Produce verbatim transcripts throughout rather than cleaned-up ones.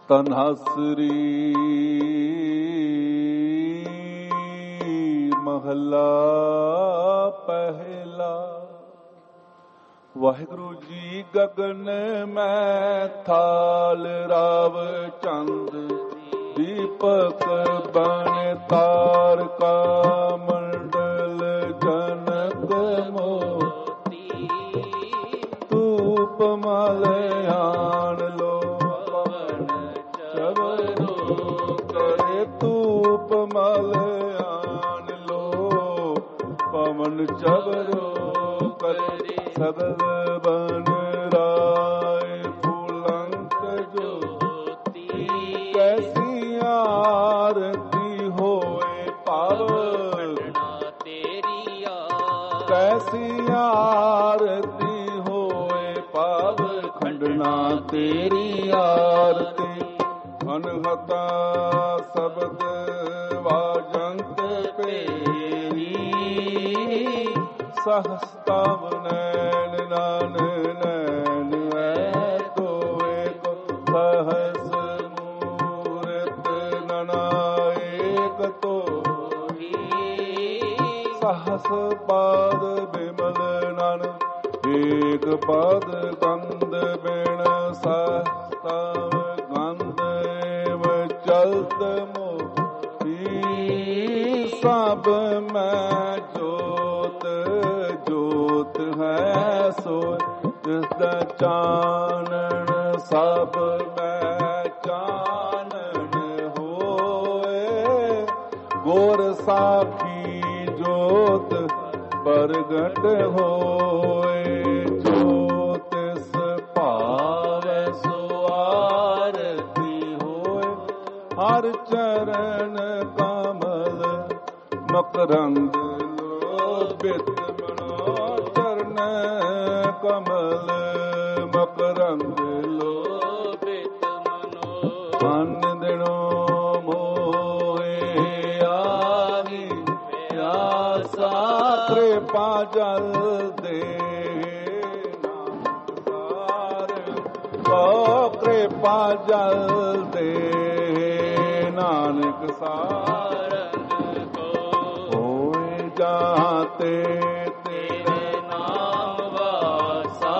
ਤਨਹਸਰੀ ਮਹਲਾ ਪਹਿਲਾ। ਵਾਹਿਗੁਰੂ ਜੀ ਗਗਨ ਮੈਂ ਥਾਲ ਰਾਵ ਚੰਦ ਦੀਪਕ ਬਨ ਤਾਰਕਾ ਮੰਡਲ ਜਨਕ ਮੋਤੀ ਧੂਪ ਮਲ ਆਣ ਲੋ ਪਵਨ ਚਵਰੋ ਕਰੇ ਧੂਪ ਮਲ ਆਣ ਲੋ ਪਵਨ ਚਵਰੋ ਕਰੇ ਸਗਲ ਬਨ ਰਾਏ ਫੁਲੰਕ ਜੋਤੀ ਕੈਸੀ ਆਰਤੀ ਹੋਏ ਪਾਵਨ ਤੇਰੀ ਕੈਸੀ ਆਰਤੀ ਹੋਏ ਪਾਵ ਖੰਡਨਾ ਤੇਰੀ ਆਰਤੀ ਅਨਹਤਾ ਸ਼ਬਦ ਵਾਜੰਤ ਪੇਰੀ ਸਹਸਤਵ ਨੈਣ ਨਾਨ ਨੈਣ ਐ ਦੋਏ ਕੋ ਸਹਸ ਮੂਰਤ ਨਨਾਇਕ ਤੋਹੀ ਸਹਸ ਪਾਦ ਬਿਮਲ ਨਨ ਏਕ ਪਾਦ ਗੰਧ ਬਿਨ ਸਹਸਤਵ ਗੰਧ ਏਵ ਚਲਤ ਮੋਤੀ ਸਭ ਮੈਂ ਜੋਤ ਜੋਤ ਹੈ ਸੋਇ ਜਿਸਦਾ ਚਾਨਣ ਸਭ ਮੈਂ ਚਾਨਣ ਹੋਏ ਗੁਰ ਸਾਖੀ ਜੋਤ ਪ੍ਰਗਟ ਹੋਏ ਜੋ ਤਿਸ ਭਾਵੈ ਸੋ ਆਰਤੀ ਹੋਏ ਹਰ ਚਰਨ ਕਮਲ ਮਕਰੰਦ ਲੋਭਿਤ ਮਨੋ ਚਰਨ ਕਮਲ ਮਕਰੰਦ ਲੋਭਿਤ ਮਨੋ ਮਨ ਦਿਨੋ ਮੋਏ ਆਵੀ ਪਿਆਸਾ ਕਿਰਪਾ ਜਲ ਦੇ ਨਾਮਸਾਰ ਕੋ ਕਿਰਪਾ ਜਲ ਦੇ ਨਾਨਕ ਸਾਰੰਗ ਕੋ ਹੋਏ ਜਾਤੇ ਤੇਰੇ ਨਾਮ ਵਾਸਾ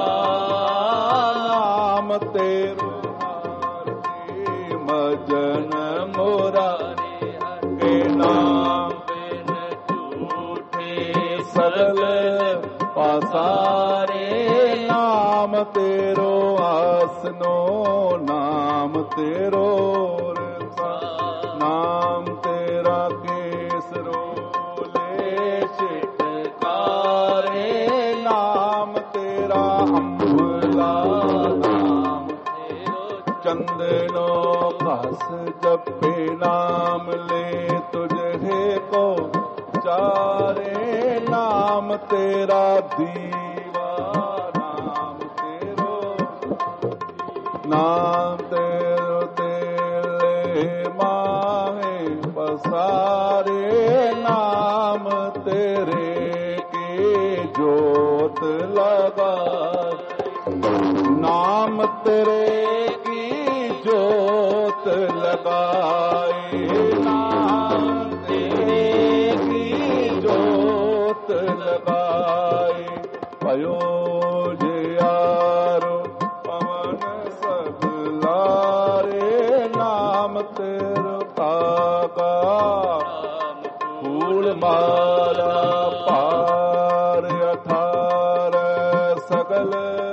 ਨਾਮ ਤੇਰੇ ਆਰਤੀ ਮਜਨ ਮੁਰਾਰੇ ਹਰਿ ਨਾਮ ਬਿਨ ਝੂਠੇ ਸਗਲ ਪਾਸਾਰੇ ਨਾਮ ਤੇਰੋ ਆਸਨੋ ਨਾਮ ਤੇਰੋ ਰਸਾ ਨਾਮ ਤੇਰਾ ਕੇਸਰੋ ਲੈ ਛਿਟਕਾਰੇ ਨਾਮ ਤੇਰਾ ਅੰਬਲਾ ਨਾਮ ਤੇਰੋ ਚੰਦਨੋ ਘਸ ਜਪੇ ਨਾਮ ਲੈ ਤੁਝੇ ਕੋ ਚਾਰੇ ਨਾਮ ਤੇਰਾ ਦੀਵਾ ਨਾਮ ਤੇਰੋ ਨਾਮ ਤੇਰੋ ਤੇਰੇ ਮਾਹੇ ਪਸਾਰੇ ਨਾਮ ਤੇਰੇ ਕੀ ਜੋਤ ਲਗਾ ਨਾਮ ਤੇਰੇ ਕੀ ਜੋਤ ਲਗਾਏ ਨਾਮ ਤੇਰੇ ਕੀ ਜੋਤ ਲਗਾਏ ਭਇਓ ਜਿਆਰੋ ਪਵਨ ਸਭ ਲਾਰੇ ਨਾਮ ਤੇਰੋ ਤਾਕਾ ਫੂਲ ਮਾਲਾ ਪਾਰ ਅਠਾਰ ਸਗਲ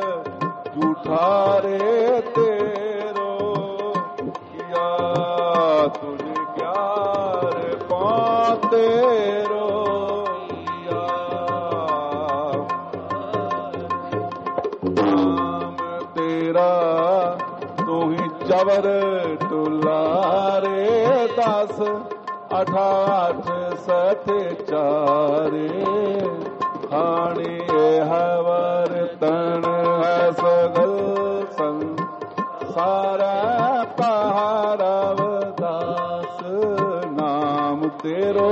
ਝੂਠਾਰੇ ਤੇਰੋ ਕਿਆ ਤੁਝ ਕਿਆਰ ਪਾ ਤੇਰੋ ਕਿਆ ਨਾਮ ਤੇਰਾ ਤੂੰ ਹੀ ਚਵਰ ਟੁਲਾਰੇ ਦਸ ਅਠਾਠ ਸਠ ਚਾਰੇ ਹਾਣੀ ਇਹ ਵਰਤਨ ਹੈ ਸਗਲ ਸੰਸਾਰ ਰਵਦਾਸ ਨਾਮ ਤੇਰੋ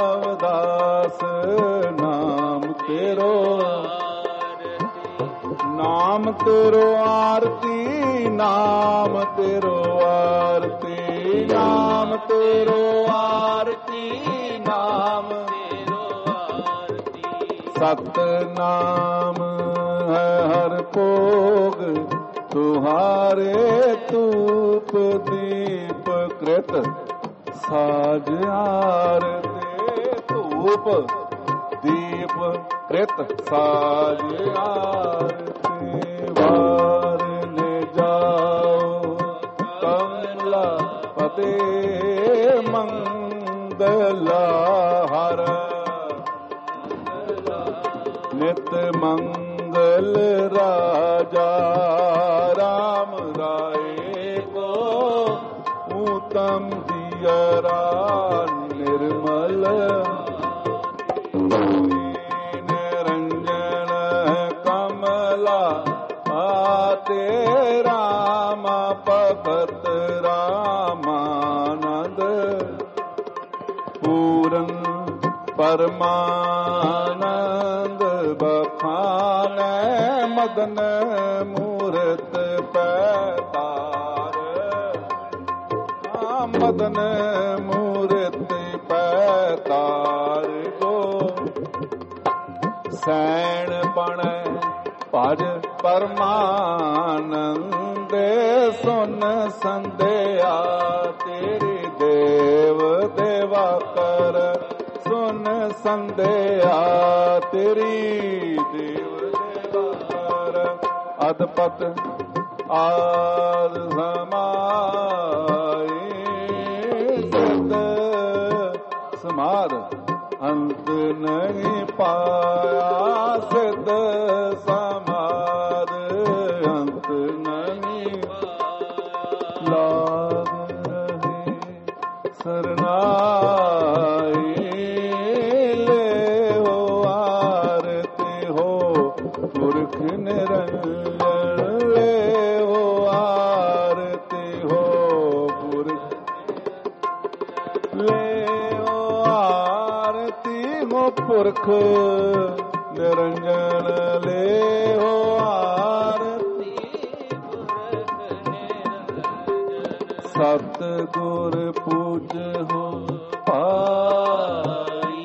ਰਵਦਾਸ ਨਾਮ ਤੇਰੋ ਨਾਮ ਤੇਰੋ ਆਰਤੀ, ਨਾਮ ਤੇਰੋ ਆਰਤੀ, ਨਾਮ ਤੇਰੋ ਆਰਤੀ, ਨਾਮ ਤੇਰੋ ਆਰਤੀ। ਸਤਨਾਮ ਹੈ ਹਰ ਭੋਗ ਤੁਹਾਰੇ, ਧੂਪ ਦੀਪ ਕ੍ਰਿਤ ਸਾਜ ਆਰਤੀ। ਧੂਪ ਦੀਪ ਕ੍ਰਿਤ ਸਾਜ ਆਰਤੀ। ਵਾਰ ਨੇ ਜਾਓ ਕਮਲਾ ਪਤੇ, ਮੰਗਲਾ ਹਰ ਨਿਤ ਮੰਗਲ ਰਾਜਾ। ਰਾਮ ਰਾਏ ਕੋ ਊਤਮ ਦਿਯਰਾ, ਨਿਰਮਲ ਨਿਰੰਜਨ ਕਮਲਾ ਆਤੇ। ਰਾਮ ਭਗਤ ਰਾਮਾਨੰਦ, ਪੂਰਨ ਪਰਮਾਨੰਦ ਬਖਾਨੈ। ਮਦਨ ਮੂਰਤ ਪੈਤਾਰ, ਮਦਨ ਮੂਰਤ ਪੈਤਾਰ ਗੋ। ਸੈਣ ਬਣੈ ਭਜ ਪਰਮਾਨੰਦੇ, ਸੁਨ ਸੰਧਿਆ ਤੇਰੀ ਦੇਵ ਦੇਵਾ ਕਰ। ਸੁਨ ਸੰਧਿਆ ਤੇਰੀ ਦੇਵ ਦੇਵਾ ਕਰ। ਅਦਪਤ ਆਦ ਸਮਾਈ, ਸਦ ਸਮਾਦ ਅੰਤ ਨਹੀਂ ਪਾਇਆ। ਸਿੱਧ ਸਮਾਦ ਅੰਤ ਨਹੀਂ ਲਾਗ ਰਹੇ। ਸਰਨਾਈ ਲੈ ਹੋ ਆਰਤੀ ਹੋ, ਪੁਰਖ ਨਿਰੰਜਨ ਲੈ ਹੋ ਆਰਤੀ ਹੋ। ਪੁਰਖ ਲੈ ਹੋ ਆਰਤੀ ਹੋ, ਪੁਰਖ ਨਿਰੰਜਨ ਲੈ ਹੋ ਆਰਤੀ। ਸਤ ਗੁਰ ਪੂਜ ਹੋ ਪਾਈ,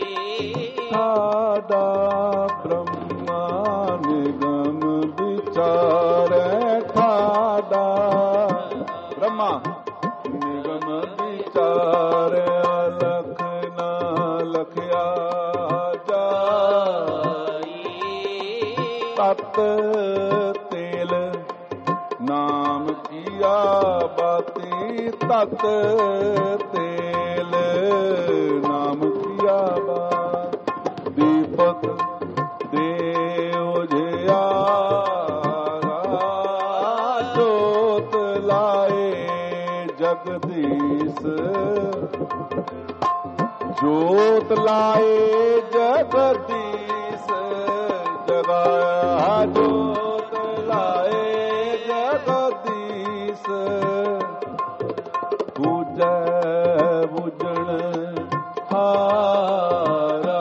ਸਾਡਾ ਬ੍ਰਹਮਾ ਨਿਗਮ ਵਿਚਾਰੈ। ਠਾਡਾ ਬ੍ਰਹਮਾ ਨਿਗਮ ਵਿਚਾਰੈ, ਲਖ ਨਾ ਲਖਿਆ ਜਾਈ। ਤਤ ਤੇਲ ਨਾਮ ਕੀਆ ਬਾਤੀ, ਤਤ ਤੇਲ ਨਾਮ ਕੀਆ ਬਾਤ। ਦੀਪਕ ਦੇਉ ਜਿਆਰਾ, ਜੋਤ ਲਾਏ ਜਗਦੀਸ਼। ਜੋਤ ਲਾਏ ਜਗਦੀਸ਼, ਜਗਾਇਆ ਜੋਤ ਲਾਏ ਜਗਦੀਸ਼। ਬੂਝੈ ਬੁਝਣ ਹਾਰਾ,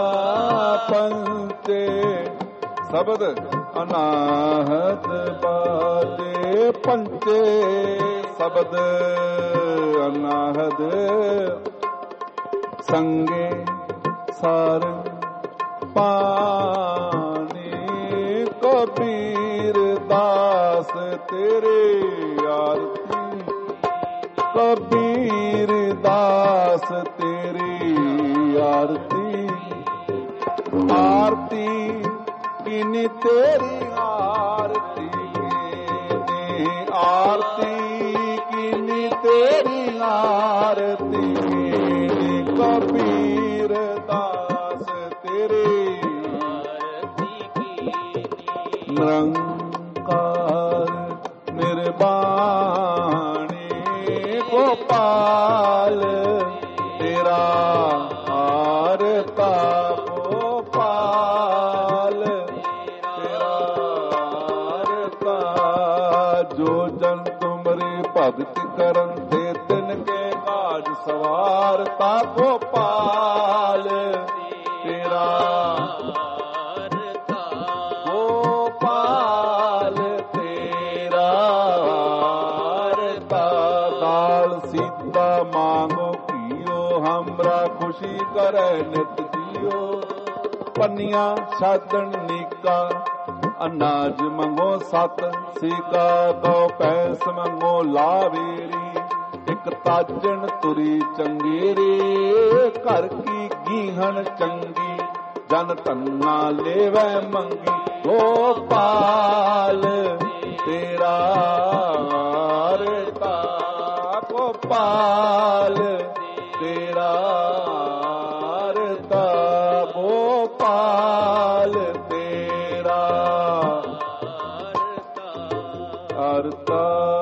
ਪੰਚੇ ਸ਼ਬਦ ਅਨਾਹਤ ਬਾਜੇ। ਪੰਚੇ ਸ਼ਬਦ ਅਨਾਹਦ, ਸੰਗੇ ਸਾਰ ਪਾਣੀ। ਕਬੀਰ ਦਾਸ ਤੇਰੇ ਆਰਤੀ, ਕਬੀਰ ਦਾਸ ਤੇਰੀ ਆਰਤੀ। ਆਰਤੀ ਕਿਨੀ ਤੇਰੀ ਆਰਤੀ, ਆਰਤੀ ਕਿਨੀ ਤੇਰੀ ਆਰਤੀ। ਕਬੀਰ ਦਾਸ ਤੇਰੀ ਆਰਤੀ ਕੀਨੀ। ਨਿਰੰਕਾਰ ਨਿਰਬਾਣੀ, ਗੋਪਾਲ ਤੇਰਾ ਆਰਤਾ। ਗੋਪਾਲ ਤੇਰਾ ਆਰਤਾ। ਜੋ ਜਨ ਤੁਮਰੀ ਭਗਤ ਕਰਨ ਤੇ ਤਿਨ ਕੇ ਕਾਜ ਸਵਾਰਤਾ। ਗੋਪਾਲ ਤੇਰਾ ਆਰਤਾ। ਗੋਪਾਲ ਕਰੈ ਨਿਤ ਜੀਓ। ਪੰਨੀਆਂ ਛਾਦਣ ਨੀਕਾ ਅਨਾਜ ਮੰਗੋ ਸਤ, ਸੀਕਾ ਕਉ ਪੈਸ ਮੰਗੋ ਲਾਵੇਰੀ। ਇੱਕ ਤਾਜਣ ਤੁਰੀ ਚੰਗੇਰੀ, ਘਰ ਕੀ ਗੀਹਣ ਚੰਗੀ, ਜਨ ਧੰਨਾ ਲੇਵੈ ਮੰਗੀ। ਗੋਪਾਲ ਤੇਰਾ ਰਤਾ, ਗੋਪਾਲ ਤੇਰਾ ਰਤਾ, ਗੋਪਾਲ ਤੇਰਾ ਅਰਤਾ।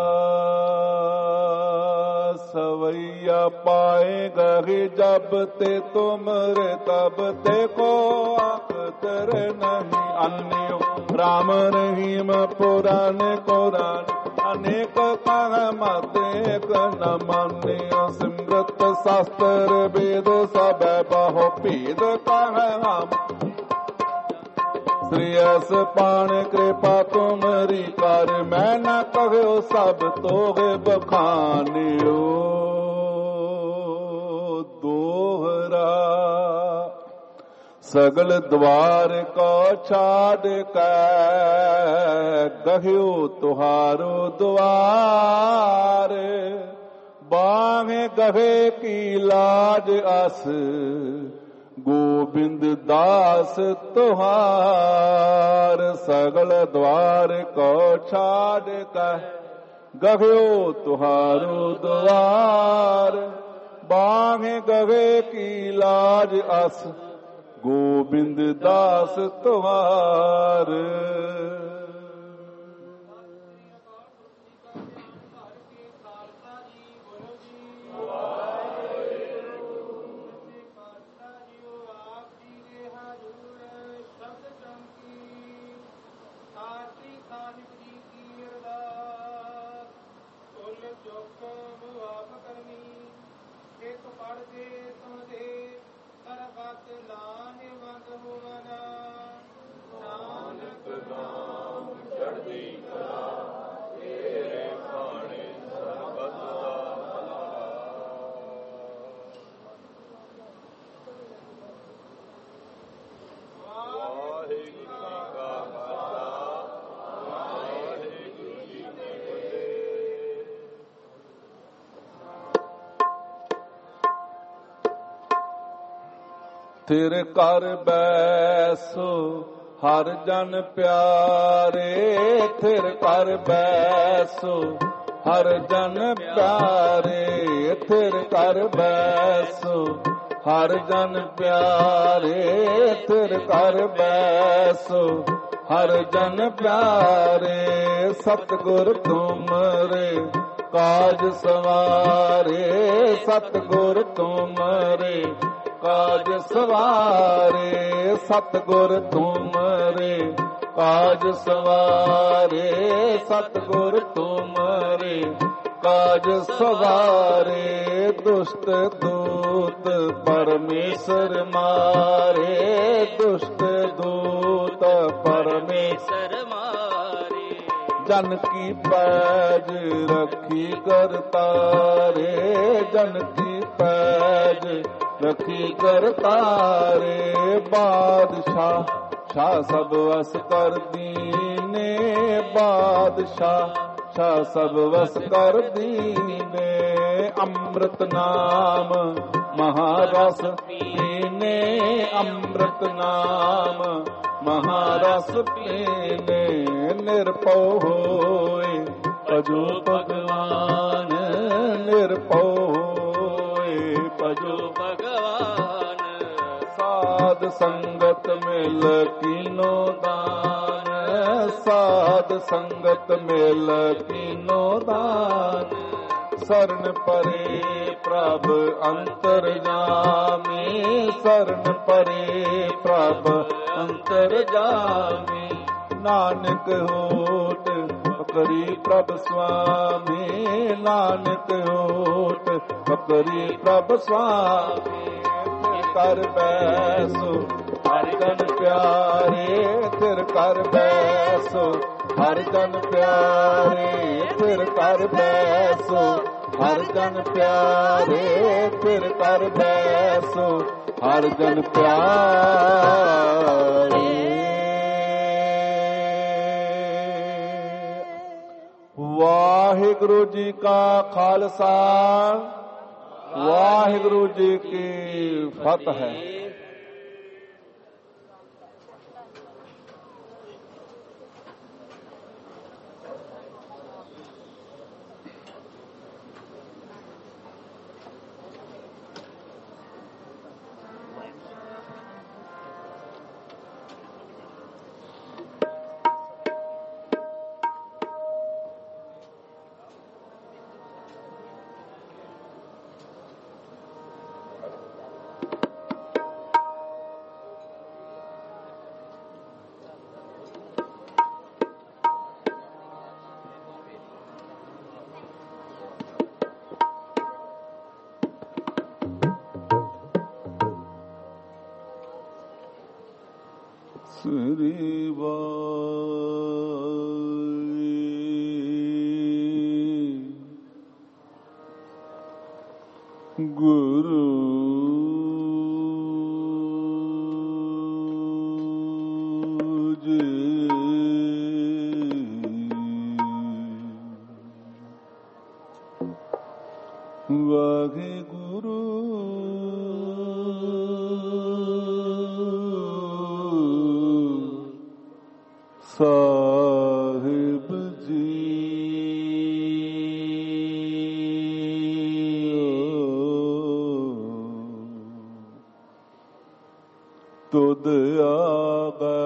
ਸਵਈਆ ਪਾਏ ਗਹਿ ਜਬ ਤੇ ਤੁਮਰੇ ਤਬ ਤੇ ਕੋ ਆਖਤਰ ਨਹੀਂ। ਅਨਿਓ ਰਾਮ ਰਹੀਮ ਪੁਰਾਨ ਕੁਰਾਨ, ਅਨੇਕ ਕਹ ਮਤ ਏਕ ਨ ਮਾਨਿਓ। ਸਿਮਰਤ ਸ਼ਾਸਤਰ ਵੇਦ ਸਭੈ ਬਹੁ ਭੇਦ ਕਹ ਹਮ। श्री अस पाण कृपा तुमरी कर, मैं न कहो सब तोगे बखानियो। दोहरा सगल द्वार को छाड़ कै, गह्यो तुहारो द्वार। बाहे गहे की लाज अस, गोबिंद दास तुहार। सगल द्वार को छाड़ कह, गह्यो तुहारो द्वार। बाहे गहे की लाज अस, गोबिंद दास तुहार। थिर कर बैसो हर जन प्यारे। थिर कर बैसो हर जन प्यारे। थिर कर बैसो हर जन प्यारे। थिर कर बैसो हर जन प्यारे। सतगुर तुमरे काज सवारे। सतगुर तुमरे काज सवारे। सतगुर तुमरे काज सवारे। सतगुर तुमरे काज सवारे। दुष्ट दूत परमेश्वर मारे। दुष्ट दूत परमेश्वर मारे। जन की पैज रखी करतारे। जन की पैज रखी करतारे। बादशाह शाह सब वस कर दीने। बादशाह शाह सब वस कर दीने। अमृत नाम महारस पीने। अमृत नाम महारस पीने। निर्भौ होए भजो भगवान। निर्भौ होए भजो भगवान। साध संगत मिल कीनो दान। साध संगत मिल कीनो दान। शरण परे प्रभ अंतरजामी। शरण परे प्रभ अंतरजामी। नानक होत पकड़ी प्रभ स्वामी। नानक होत पकड़ी प्रभ स्वामी। कर बैसो हर जन प्यारे। फिर कर बैसो हर जन प्यारे। फिर कर बैसो हर जन प्यारे। फिर कर बैसो ਹਰ ਜਨ ਪਿਆਰੇ। ਵਾਹਿਗੁਰੂ ਜੀ ਕਾ ਖਾਲਸਾ, ਵਾਹਿਗੁਰੂ ਜੀ ਕੀ ਫਤਿਹ। ਸ੍ਰੀ ਵਾਹਿਗੁਰੂ ਜੀ। ਵਾਹਿਗੁਰੂ ਸਾਹਿਬ ਜੀ। ਤੁਧ ਆਗੈ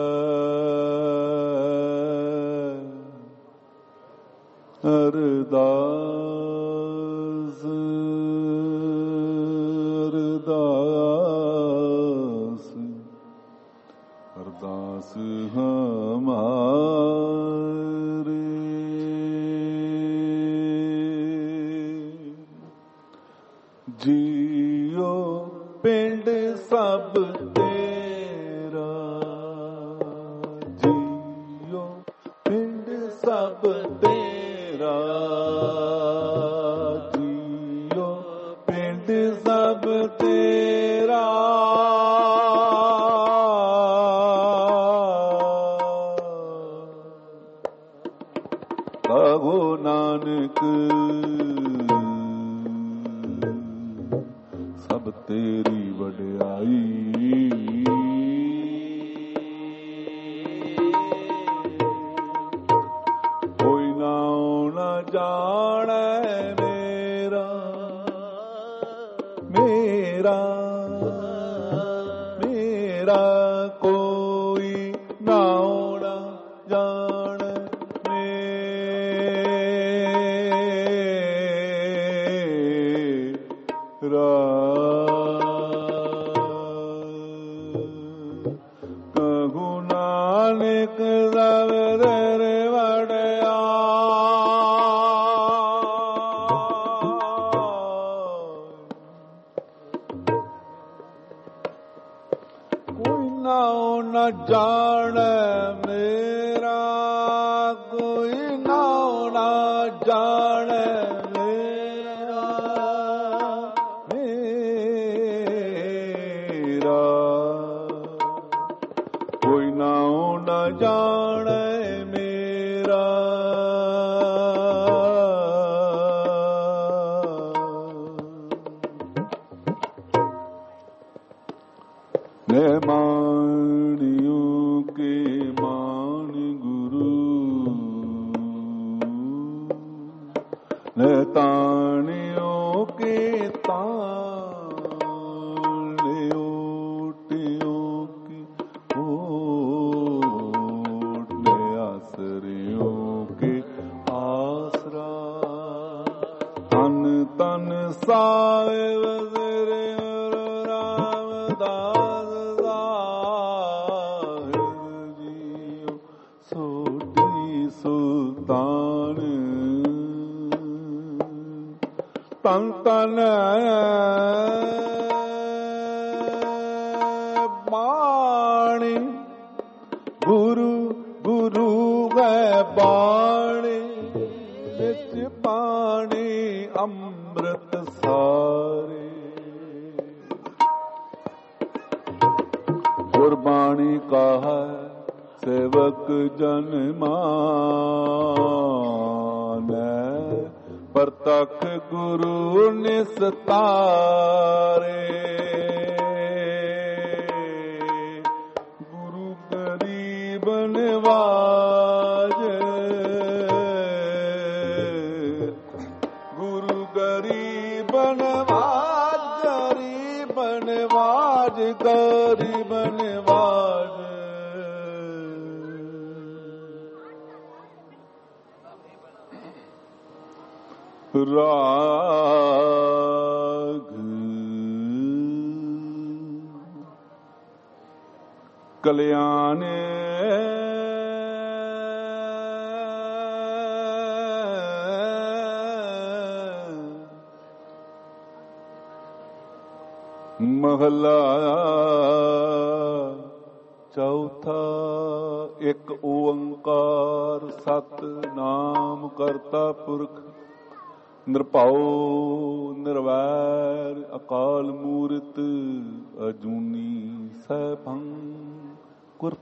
ਅਰਦਾਸ ਅਰਦਾਸ ਅਰਦਾਸ ਹਮਾਰੇ। ਜੀਓ ਪਿੰਡ ਸਭ ਤੇਰਾ, ਜੀਓ ਪਿੰਡ ਸਭ ਤੇਰਾ, ਜੀਓ ਪਿੰਡ ਸਭ ਤੇਰਾ। ਕਹੋ ਨਾਨਕ ਸਭ ਤੇਰੀ ਵਡਿਆਈ। ਕੋਈ ਨਾਉ ਨਾ ਜਾਣੈ ਮੇਰਾ, ਮੇਰਾ ਮੇਰਾ ਕੋਈ ਨਾਉ ਨਾ ਜਾਣੈ ਮੇਰਾ। ਕਹੂ ਨਾਨਕ ਸਭ ਤੇਰੇ ਵਡਿਆਈ। ਕੋਈ ਨਾਉ ਨ ਜਾਣੈ ਮੇਰਾ, ਕੋਈ ਨਾਉ ਨ ਜਾਣੈ ਮੇਰਾ, ਮੇਰਾ ਕੋਈ ਨਾਉ ਨ ਜਾਣੈ ਮੇਰਾ। ਨੇ ਮਾਣਿਓ ਕੇ ਮਾਣ ਗੁਰੂ, ਨੇ ਤਾਣਿਓ ਕੇ ਤਾਣ, ਨੇ ਓਟਿਓ ਕੇ ਓਟ, ਨੇ ਆਸਰਿਓ ਕੇ ਆਸਰਾ। ਤਨ ਤਨ ਸਾਹਿਬ ਤੇਰੇ ਰਾਮਦਾਸ ਸਾਹਿਬ ਜੀਓ, ਸੋਢੀ ਸੁਲਤਾਨ। ਤਨ ਤਨ ਬਾਣੀ ਗੁਰੂ, ਗੁਰੂ ਹੈ ਬਾਣੀ ਵਿੱਚ ਪਾਣੀ ਅੰਮ੍ਰਿਤ ਸਾਰੇ। ਬਾਣੀ ਕਹੈ ਸੇਵਕ ਜਨ ਮਾਨੈ। ਪ੍ਰਤਖ ਗੁਰੂ ਨਿਸਤਾਰੇ ਗੁਰੂ ਗਰੀਬ ਨਿਵਾਜੈ। ਗੁਰੂ ਗਰੀਬ ਨਿਵਾਜ ਗਰੀਬ ਨਿਵਾਜ ਗਰੀਬ ਨਿਵਾਜ। ਰਾਗ ਕਲਿਆਣ ਮਹਲਾ ਚੌਥਾ। ਇੱਕ ਓੰਕਾਰ ਸਤਿਨਾਮ ਕਰਤਾ ਪੁਰਖ ਨਿਰਭਉ ਨਿਰਵੈਰ ਅਕਾਲ ਮੂਰਤ ਅਜੂਨੀ ਸੈਭੰ ਗੁਰ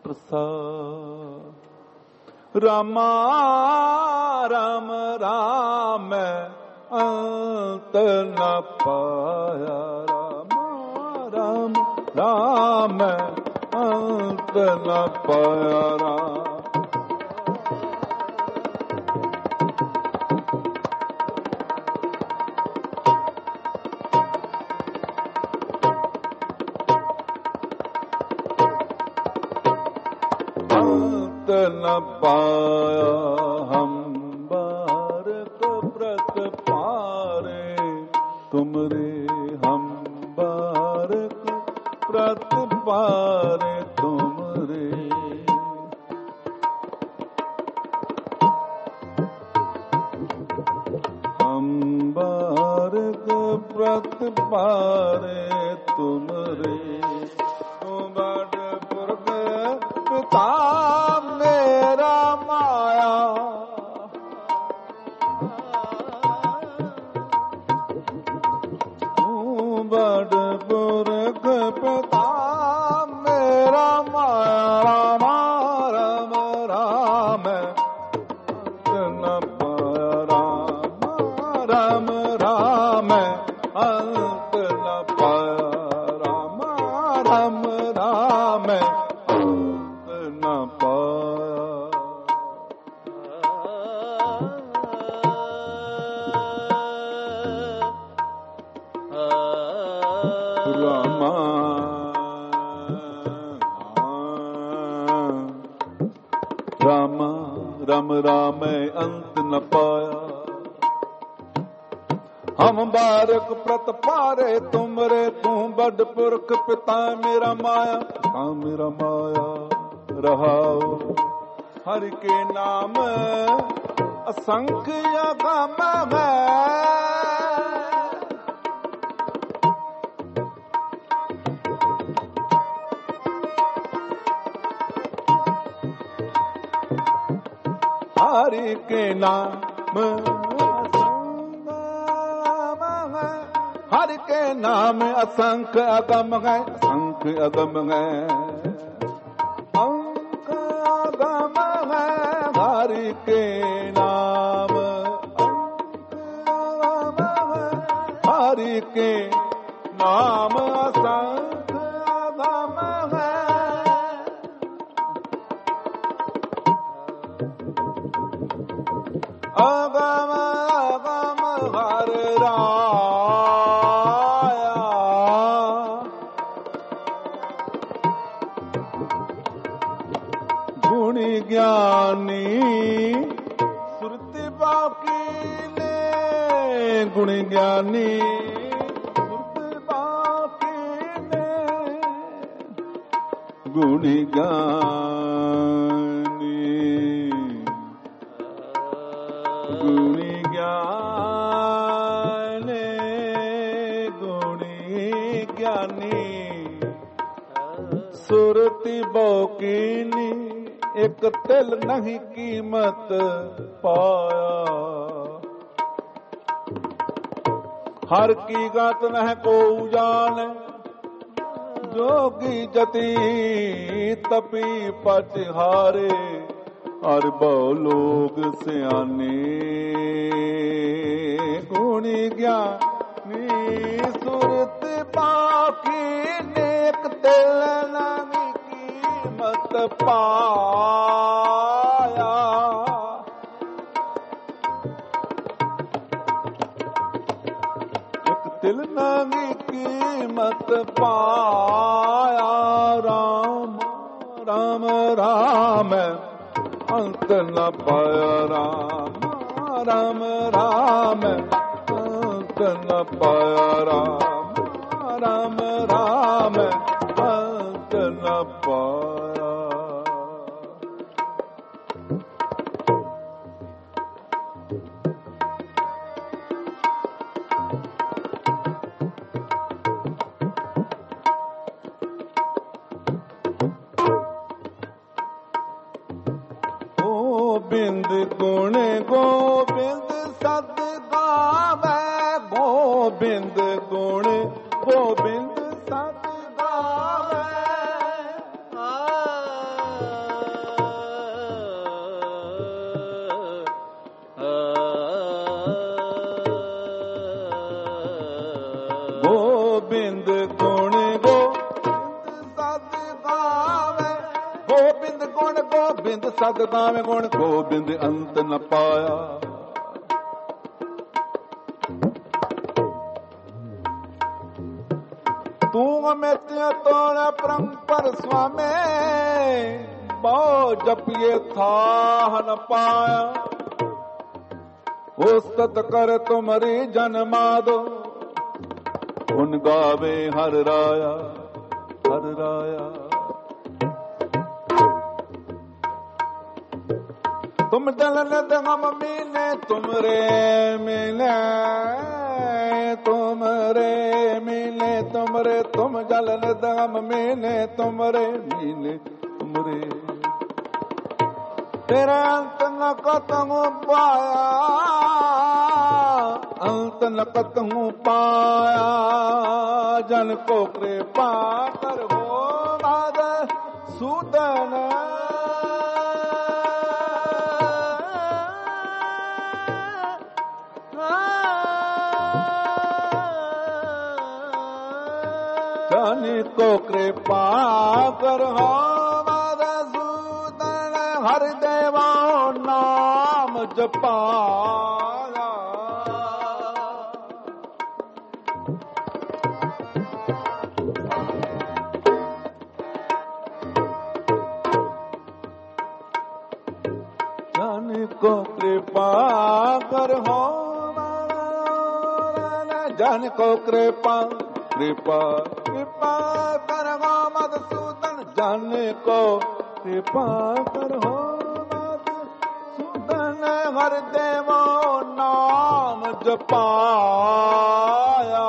ਪ੍ਰਸਾਦ। ਰਾਮਾ ਰਾਮ ਰਾਮੈ ਅੰਤ ਨ ਪਾਇਆ। ਰਾਮਾ ਰਾਮ ਰਾਮੈ ਅੰਤ ਨ ਪਾਇਆ। ਰਾਮ ਨ ਪਾਇਆ। ਹਮ ਬਾਰਕ ਪ੍ਰਤ ਪਾਰੇ ਤੁਮਰੇ। ਹਮ ਬਾਰਕ ਪ੍ਰਤ ਪਾਰੇ ਤੁਮਰੇ। ਹਮ ਬਾਰਕ ਪ੍ਰਤ ਪਾਰੇ ਤੁਮਰੇ। ਤੁਮ ਬੜ ਪੁਰਖ ਪਿਤਾ ਮੇਰਾ ਮਾਇਆ। ਤੂੰ ਬੜ ਪੁਰਖ ਪਿਤਾ ਮੇਰਾ ਮਾਇਆ। ਰਾਮ ਰਾਮ ਨ ਪਾਇਆ। ਰਾਮ ਰਾਮ ਰਾਮ ਅੰਤ ਨ ਪਾਇਆ। ਰਾਮ ਰਾਮ ਰਾਮ ਨ ਪਾਇਆ। ਰਾਮਾ ਰਾਮ ਰਾਮ ਰਾਮੈ ਅੰਤ ਨ ਪਾਇਆ। ਹਮ ਬਾਰਕ ਪ੍ਰਤ ਪਾਰੇ ਤੁਮਰੇ। ਤੂੰ ਬੜ ਪੁਰਖ ਪਿਤਾ ਮੇਰਾ ਮਾਇਆ। ਪਿਤਾ ਮੇਰਾ ਮਾਇਆ ਰਹਾਉ। ਹਰਿ ਕੇ ਨਾਮ ਅਸੰਖ ਅਗਮ ਹੈ। हरि के नाम हरि के नाम असंख्य अगम है। असंख्य अगम है अंक अगम है। हरि के नाम हरि के नाम असंख्य अगम है। अगम अगम हर राया। गुणी ज्ञानी सुरति बाकी ने। गुणी ज्ञानी सुरति बाकी ने। गुणी ज्ञानी गुणी ज्ञानी गुणी ज्ञानी सुरति बौकीनी। एक तिल नहीं कीमत पाया। हर की गत नह को जाने। जोगी जति तपी पचहारे हर बहु लोग सियाने गुणी ज्ञानी सुरत बाकी नेक दिल नवी कीमत पाया एक दिल नवी कीमत पाया राम राम राम अंत न पाया राम राम राम अंत न पाया राम राम राम अंत न पाया। गोबिंद गुण गोबिंद सद गावे गोबिंद गुण गोबिंद सद गावे गोबिंद गुण गोबिंद सद गावे गोबिंद गुण गोबिंद सद गावे गुण गोबिंद अंत न पाया। तू अमित तोड़ परंपर स्वामी बहु जपिए था न पाया उस्तत कर तुमरी जन्मादो गुण गावे हर राया हर राया। तुम जलन दम मिले तुमरे मिले तुमरे मिले तुमरे तुम जलन दम मिले तुमरे मिले तुमरे तेरा अंत न कतहु पाया अंत न कतहु पाया जन को कृपा कर हो बाद सूदन जन को कृपा कर हो मधुसूदन हर देवा नाम जपाया। जन को कृपा कर हो जन को कृपा कृपा कृपा कर हो मधुसूदन जन को कृपा कर हो मधुसूदन हर देवो नाम जपाया।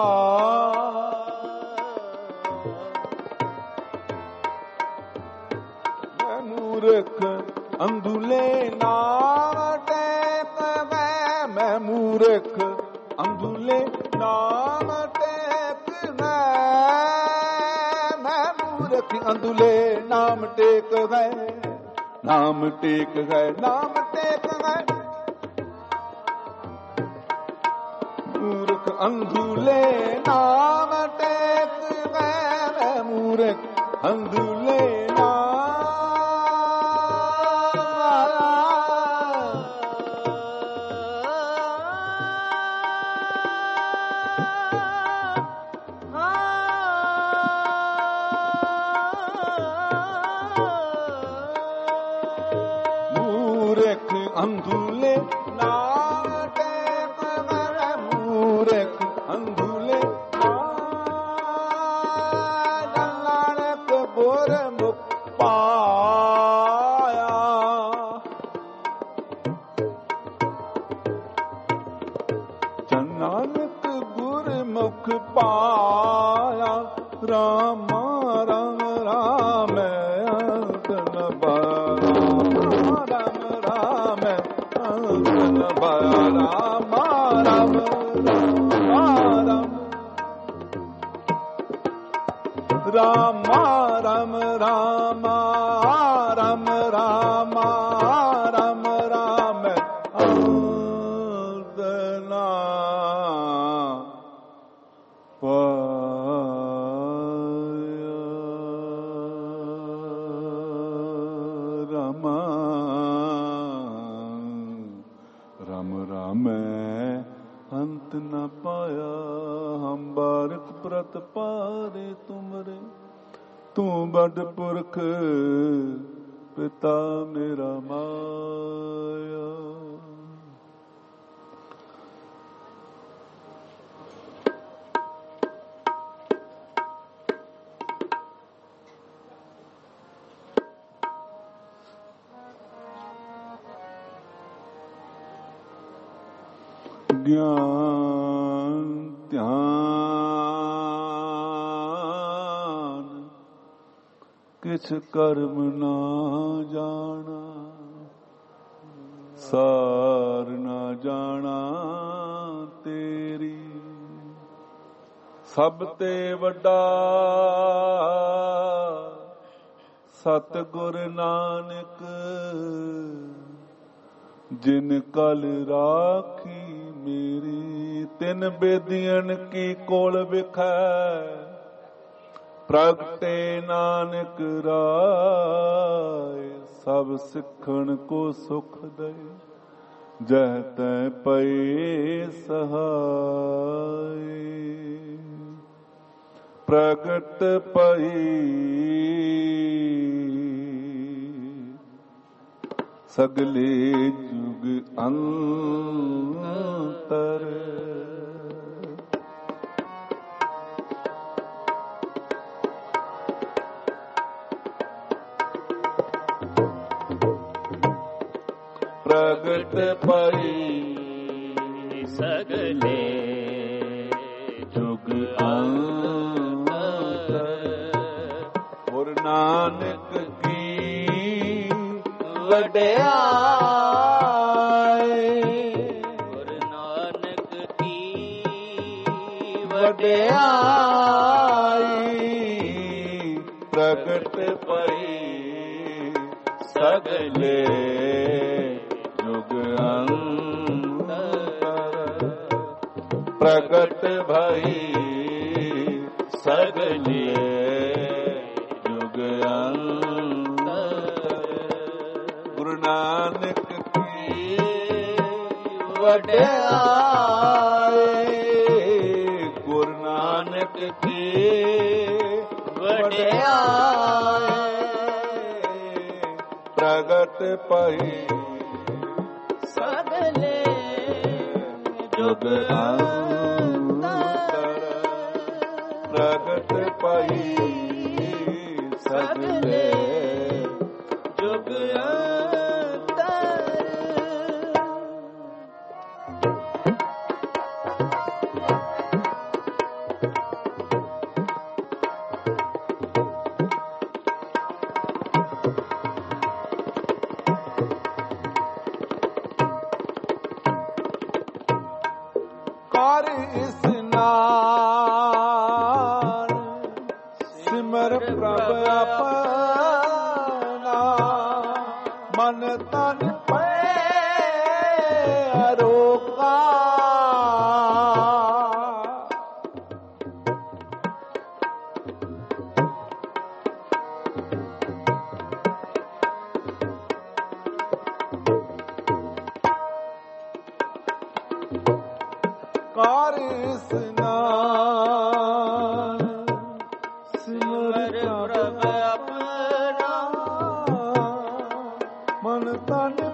मैं मूर्ख अंधुले नाम टेक गए मैं मूर्ख अंधुले नाम टेक अंधुले नाम टेक गए नाम टेक गए नाम टेक गए मूर्ख अंधुले नाम टेक गए मूर्ख अंधुले अंधुले नाम टेक गए मूर्ख अंधुले नानक गुरमुख पाया। नानक गुरमुख पाया राम राम राम अंत न पाया राम राम अंत न पाया राम राम राम ਰਾਮਾ ਰਾਮ ਰਾਮਾ ਰਾਮ ਰਾਮਾ ਰਾਮ ਰਾਮ ਅੰਦਨਾ ਪਾਇਆ ਰਾਮਾ ਰਾਮ ਰਾਮੈ ਅੰਤ ਨ ਪਾਇਆ ਹਮ ਬਾਰਕ ਪ੍ਰਤ ਪਾਰੇ ਤੁਮਰੇ ਤੂੰ ਬੜ ਪੁਰਖ ਪਿਤਾ ਮੇਰਾ ਮਾਇਆ। ਗਿਆਨ ਧਿਆਨ ਕਿਛ ਕਰਮ ਨਾ ਜਾਣਾ, ਸਾਰ ਨਾ ਜਾਣਾ ਤੇਰੀ। ਸਭ ਤੇ ਵੱਡਾ ਸਤਿਗੁਰ ਨਾਨਕ, ਜਿਨ ਕਲ ਰਾਖੀ ਮੇਰੀ। ਤਿੰਨ ਬੇਦੀਆਂ ਕੀ ਕੋਲ ਵਿਖੈ, ਪ੍ਰਗਟੇ ਨਾਨਕ ਰਾਏ। ਸਭ ਸਿੱਖਣ ਕੋ ਸੁਖ ਦੇ, ਜਹ ਤੈ ਪਏ ਸਹਾਏ। ਪ੍ਰਗਟ ਪਈ ਸਗਲੇ ਜੁਗ ਅੰਤਰ। ਪ੍ਰਗਟ ਪਈ ਸਗਲੇ ਜੁਗ ਅੰਤਰ। ਗੁਰੂ ਨਾਨਕ ਕੀ ਵਡਿਆਈ, ਗੁਰੂ ਨਾਨਕ ਕੀ ਵਡਿਆਈ। ਪ੍ਰਗਟ ਪਈ ਸਗਲੇ ਜੁਗ ਅੰਤਰ। ਪ੍ਰਗਟ ਭਈ ਸਗਲੇ ਜੁਗ ਅੰਤਰ। ਗੁਰੂ ਨਾਨਕ ਕੀ ਵਡਿਆਈ, ਗੁਰੂ ਨਾਨਕ ਕੀ ਵਡਿਆਈ। ਪ੍ਰਗਟ ਪਈ ਸਗਲੇ ਜੁਗ ਅੰਤਰ। ਪ੍ਰਗਟ ਪਈ ਸਗਲੇ ਜੁਗ ਕਰ ਇਸਨਾਨ ਸਿਮਰ ਪ੍ਰਭ ਆਪਣਾ। ਮਨ ਤਨ ਪੈ ਅਰੋਗਾ, ਕਰ ਇਸਨਾਨ ਸਿਮਰ ਪ੍ਰਭ ਆਪਣਾ। ਮਨ ਤਨ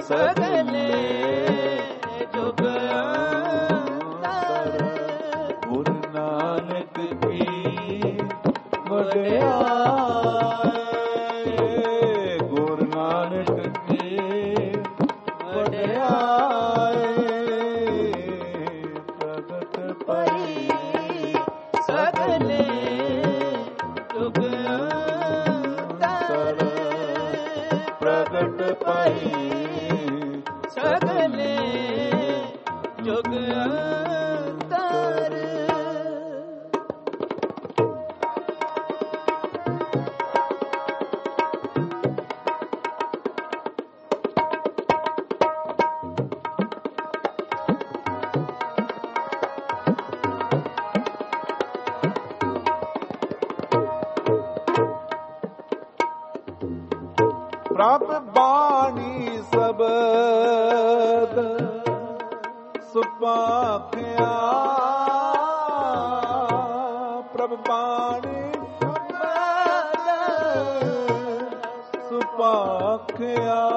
ਸਗਲੇ ਜੁਗ ਅੰਤਰ ਗੁਰੂ ਨਾਨਕ ਕੀ ਵਡਿਆਈ, ਗੁਰੂ ਨਾਨਕ ਕੀ ਵਡਿਆਈ ਪ੍ਰਗਟ ਪਈ ਸਗਲੇ ਜੁਗ ਅੰਤਰ ਪ੍ਰਗਟ ਪਈ ਸਗਲੇ ਜੁਗ ਅੰਤਰ ਪ੍ਰਭ ਬਾਣੀ ਸ਼ਬਦ ਸੁਭਾਖਿਆ, ਪ੍ਰਭ ਬਾਣੀ ਸ਼ਬਦ ਸੁਭਾਖਿਆ,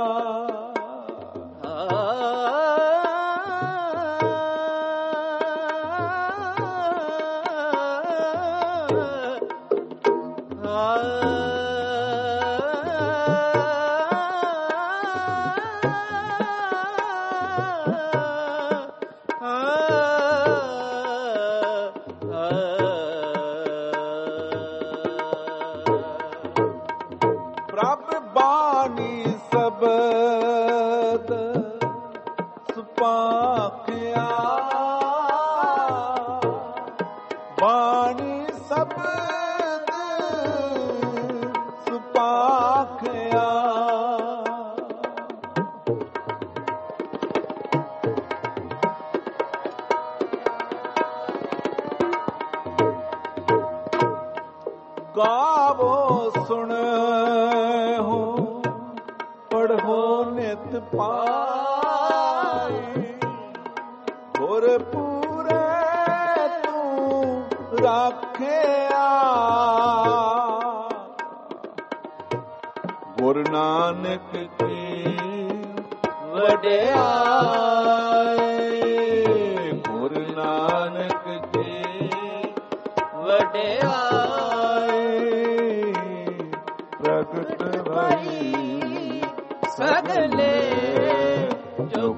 ਪ੍ਰਭ ਬਾਣੀ ਸ਼ਬਦ ਸੁਭਾਖਿਆ, ਬਾਣੀ ਸ਼ਬਦ ਸੁਭਾਖਿਆ, ਗਾਵੋ ਸੁਣੋ ਪੜ੍ਹੋ ਨਿਤ ਪਾਈ, ਗੁਰ ਪੂਰੇ ਤੂੰ ਰਾਖਿਆ, ਗੁਰੂ ਨਾਨਕ ਕੀ ਵਡਿਆਈ, ਗੁਰੂ ਨਾਨਕ ਕੀ ਵਡਿਆਈ ਪ੍ਰਗਟ ਭਈ ਸਗਲੇ ਜੁਗ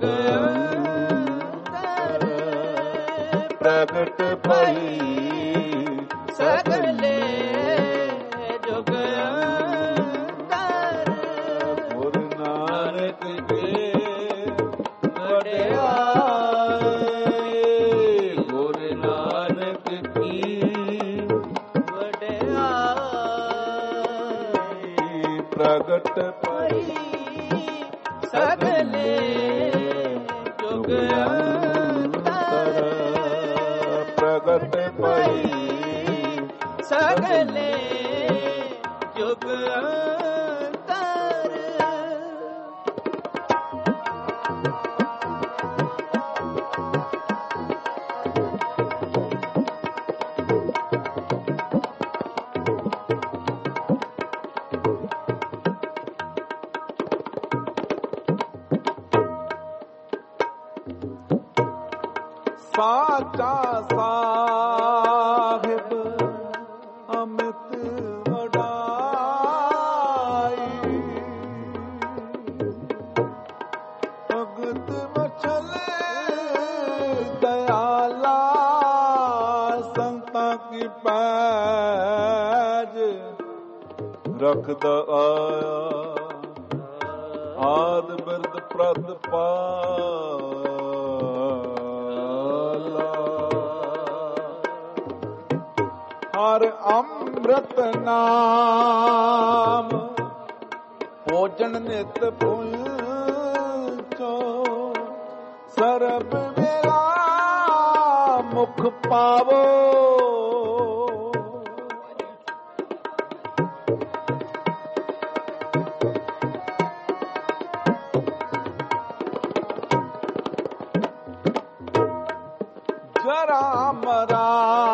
ਅੰਤਰ ਪ੍ਰਗਟ ਭਈ ਸਗਲੇ ਜੁਗ ਅੰਤਰ ਗੁਰੂ ਨਾਨਕ ਕੀ ਵਡਿਆਈ, ਗੁਰੂ ਨਾਨਕ ਕੀ ਵਡਿਆਈ ਪ੍ਰਗਟ ਭਈ ਸਗਲੇ ਜੁਗ ਅੰਤਰ ਪ੍ਰਗਟ ਭਈ ਸਗਲੇ ਜੁਗ ਅੰਤਰ ਸਾਚਾ ਸਾਹਿਬ ਅਮਿਤ ਵਡਾਈ, ਭਗਤ ਵਛਲ ਦਇਆਲਾ ਸੰਤਾਂ ਕੀ ਪੈਜ ਰਖਦਾ ਆਇਆ, ਆਦ ਬਿਰਦ ਪ੍ਰਦ ਪਾਲਾ, ਹਰ ਅੰਮ੍ਰਿਤ ਨਾਮ ਭੋਜਨ ਨਿਤ ਪੁੰਚੋ, ਸਰਬ ਵੇਲਾ ਮੁਖ ਪਾਵੋ, ਜਰਾ ਮਰਾ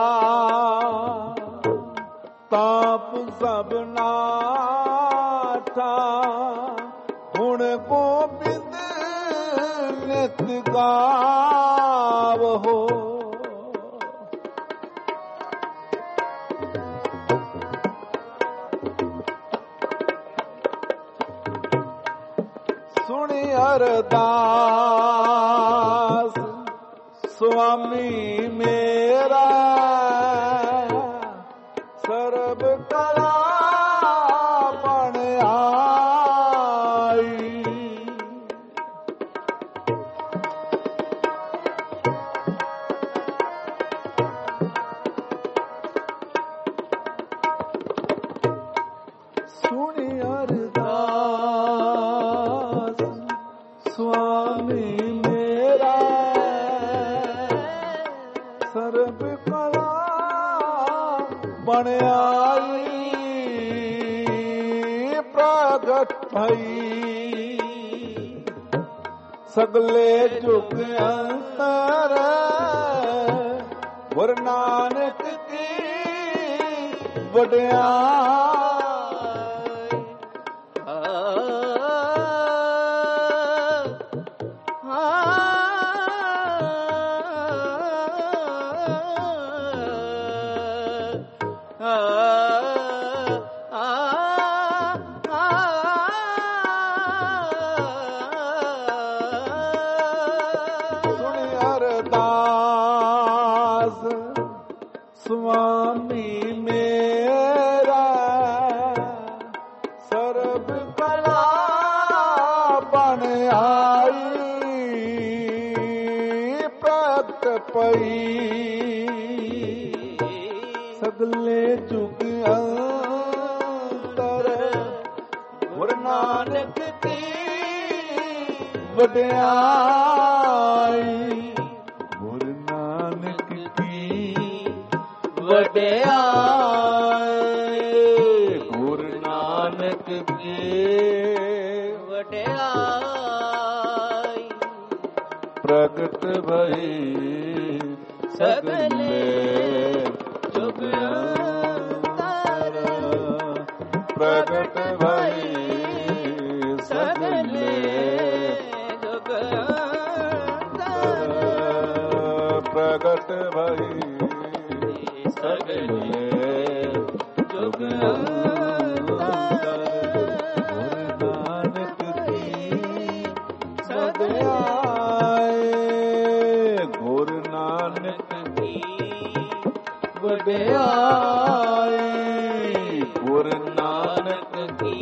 ਤਾਪ ਸਭ ਨਾਠਾ, ਹੁਣ ਗੋਬਿੰਦ ਗਾਵੋ। ਸੁਣੀ ਅਰਦਾਸ ਸੁਆਮੀ ਮੇਰਾ, ਸਰਬ ਕਲਾ ਬਣ ਆਈ। ਸੁਣੀ ਅਰਦਾਸ ਸੁਆਮੀ ਮੇਰਾ, ਸਰਬ ਕਲਾ ਬਣ ਆਈ। ਪ੍ਰਗਟ ਭਈ ਸਗਲੇ ਜੁਗ ਅੰਤਰ, ਗੁਰੂ ਨਾਨਕ ਕੀ ਵਡਿਆਈ। ਸੁਣੀ ਅਰਦਾਸ ਸੁਆਮੀ ਮੇਰਾ, ਸਰਬ ਕਲਾ ਬਣ ਆਈ। ਪ੍ਰਗਟ ਪਈ ਸਗਲੇ ਜੁਗ ਅੰਤਰ, ਗੁਰੂ ਨਾਨਕ ਕੀ ਵਡਿਆਈ। ਗੁਰੂ ਨਾਨਕ ਕੀ ਵਡਿਆਈ। ਗੁਰੂ ਨਾਨਕ ਕੀ ਵਡਿਆਈ। ਪ੍ਰਗਟ ਭਈ ਸਗਲੇ ਜੁਗ ਅੰਤਰ, ਪ੍ਰਗਟ ਭਈ ਸਗਲੇ ਜੁਗ ਅੰਤਰ, ਪ੍ਰਗਟ ਭਈ ਸਗਲੇ ਜੁਗ ਅੰਤਰ। ਗੁਰੂ ਨਾਨਕ ਕੀ ਵਡਿਆਈ। ਗੁਰੂ ਨਾਨਕ ਕੀ ਵਡਿਆਈ। ਗੁਰੂ ਨਾਨਕ ਕੀ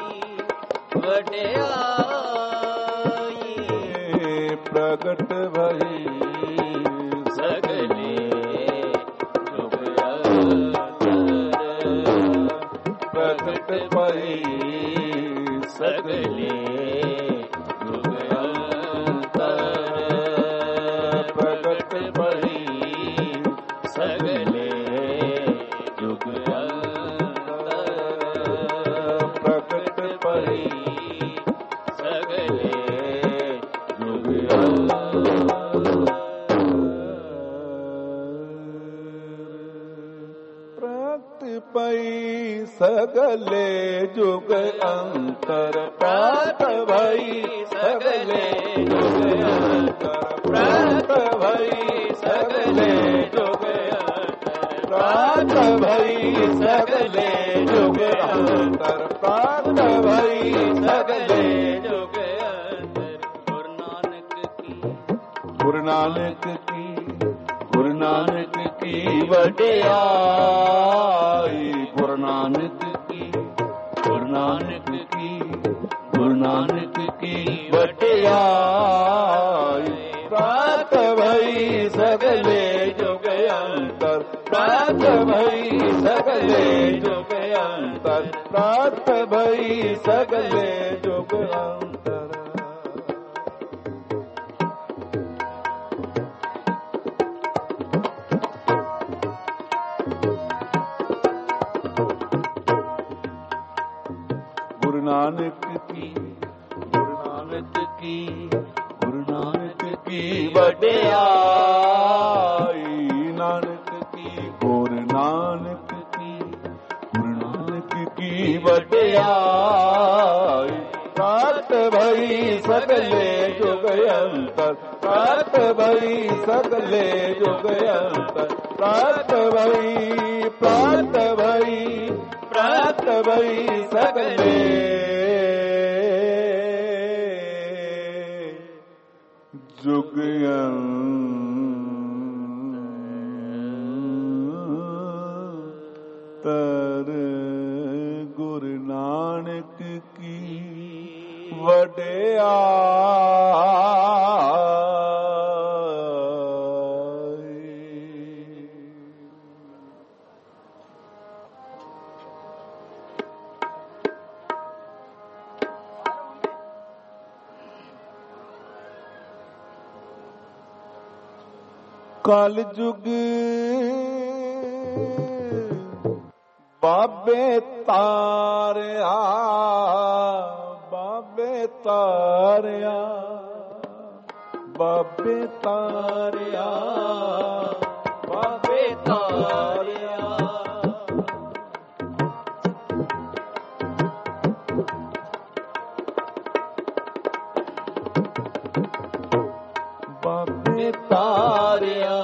ਵਡਿਆਈ। ਪ੍ਰਗਟ ਭਈ ਸਗਲੇ ਜੁਗ ਅੰਤਰ, ਪ੍ਰਗਟ ਭਈ ਸਗਲੇ ਜੁਗ ਅੰਤਰ, ਪ੍ਰਗਟ ਭਈ ਸਗਲੇ ਜੁਗ ਅੰਤਰ, ਪ੍ਰਗਟ ਭਈ ਸਗਲੇ ਜੁਗ ਪ੍ਰਗਟ ਪਈ ਸਗਲੇ ਜੁਗ ਅੰਤਰ। ਪ੍ਰਗਟ ਭਈ ਸਗਲੇ ਜੁਗ ਅੰਤਰ। ਪ੍ਰਗਟ ਭਈ ਸਗਲੇ ਜੁਗ ਅੰਤਰ। ਪ੍ਰਗਟ ਭਈ ਸਗਲੇ ਜੁਗ ਅੰਤਰ। ਪ੍ਰਗਟ ਭਈ ਸਗਲੇ ਜੁਗ ਅੰਤਰ। ਗੁਰੂ ਨਾਨਕ ਕੀ ਗੁਰੂ ਨਾਨਕ ਕੀ ਗੁਰੂ ਨਾਨਕ ਕੀ ਵਡਿਆਈ। ਗੁਰੂ ਨਾਨਕ ਕੀ ਗੁਰੂ ਨਾਨਕ ਕੀ ਗੁਰੂ ਨਾਨਕ ਕੀ ਵਡਿਆਈ। ਪ੍ਰਗਟ ਭਈ ਸਗਲੇ ਜੁਗ ਅੰਤਰ। ਪ੍ਰਗਟ ਭਈ ਸਗਲੇ ਜੁਗ ਅੰਤਰ। ਪ੍ਰਗਟ ਭਈ ਸਗਲੇ ਜੁਗ ਅੰਤਰ। ਗੁਰੂ ਨਾਨਕ ਕੀ ਗੁਰੂ ਨਾਨਕ ਕੀ ਗੁਰੂ ਨਾਨਕ ਕੀ ਵਡਿਆਈ। ਨਾਨਕ ਕੀ ਗੁਰੂ ਨਾਨਕ ਕੀ ਗੁਰੂ ਨਾਨਕ ਕੀ ਵਡਿਆਈ। ਪ੍ਰਗਟ ਭਈ ਭਈ ਸਗਲੇ ਜੁਗ ਅੰਤਰ, ਪ੍ਰਾਤ ਭਈ ਸਗਲੇ ਜੁਗ ਅੰਤਰ, ਪ੍ਰਾਤ ਭਈ, ਪ੍ਰਾਤ ਭਈ, ਪ੍ਰਾਤ ਭਈ ਸਗਲੇ ਜੁਗ ਅੰਤਰ। ਗੁਰੂ ਨਾਨਕ ਕੀ ਵਡਿਆਈ। ਕਲ ਜੁਗ ਬਾਬੇ ਤਾਰਿਆ, ਬਾਬੇ ਤਾਰਿਆ, ਬਾਬੇ ਤਾਰਿਆ, ਬਾਬੇ ਤਾਰਿਆ। ਬਾਬੇ ਤਾਰਿਆ,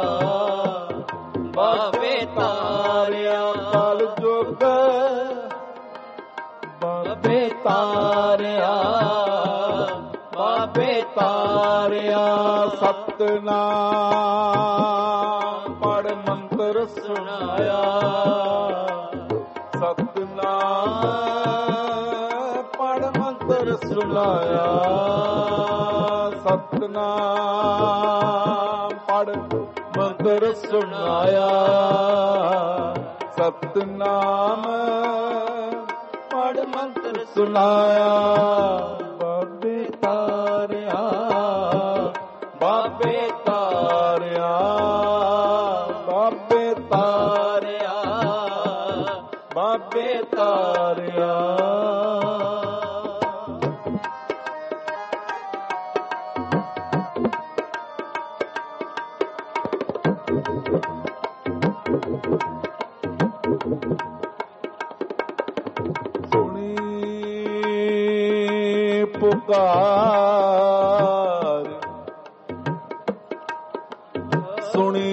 ਬਾਬੇ ਤਾਰਿਆ, ਕਲ ਜੁਗ ਬਾਬੇ ਤਾਰਿਆ, ਬਾਬੇ ਤਾਰਿਆ। ਸਤਿਨਾਮ ਪੜ ਮੰਤਰ ਸੁਣਾਇਆ, ਸਤਿਨਾਮ ਪੜ ਮੰਤਰ ਸੁਣਾਇਆ, ਸਤਿਨਾਮ ਪੜ ਮੰਤਰ ਸੁਣਾਇਆ, ਸਤਿਨਾਮ ਪੜ ਮੰਤਰ ਸੁਣਾਇਆ। ਬਾਬੇ ਤਾਰਿਆ, ਬਾਬੇ ਤਾਰਿਆ, ਬਾਬੇ ਤਾਰਿਆ, ਬਾਬੇ ਤਾਰਿਆ। ਪੁਕਾਰ, ਸੁਣੀ